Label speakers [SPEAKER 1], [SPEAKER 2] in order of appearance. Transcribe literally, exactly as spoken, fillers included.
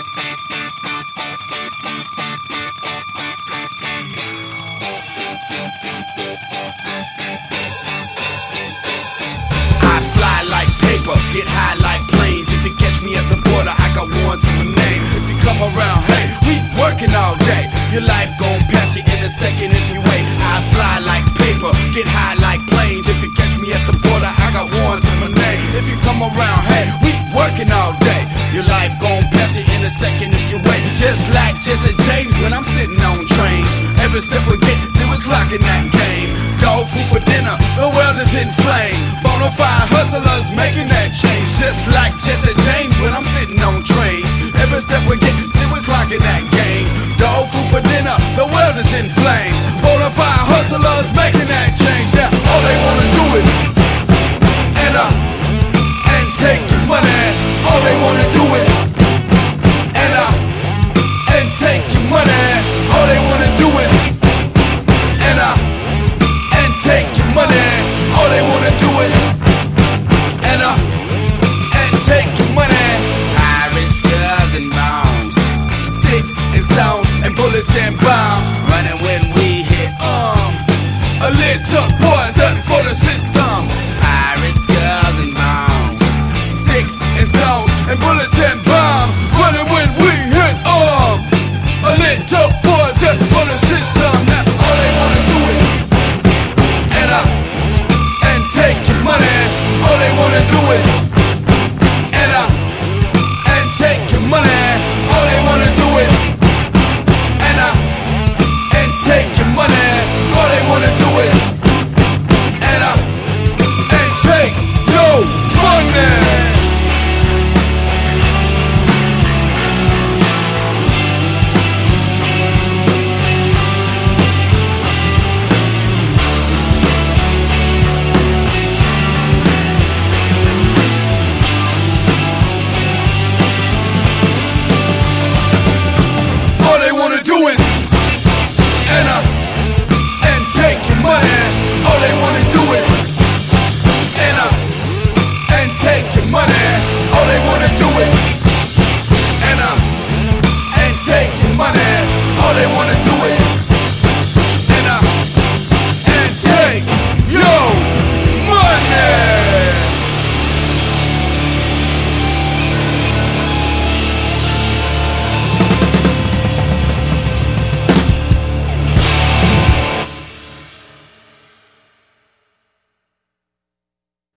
[SPEAKER 1] I fly like paper, get high like planes. If you catch me at the border, I got one to my name. If you come around, hey, we working all day. Your life gon' pass you in a second if you wait. I fly like paper, get high like planes. If you catch me at the border, I got one to my name. If you come around, hey, we working all day. Your life gon' pass you in a second if you wait. Just like Jesse James when I'm sitting on trains. Every step we get, see we're clocking that game. Dog food for dinner, the world is in flames. Bonafide hustlers making that change. Just like Jesse James when I'm sitting on trains. Every step we get, see we're clocking that game. Dog food for dinner, the world is in flames. Bonafide hustlers making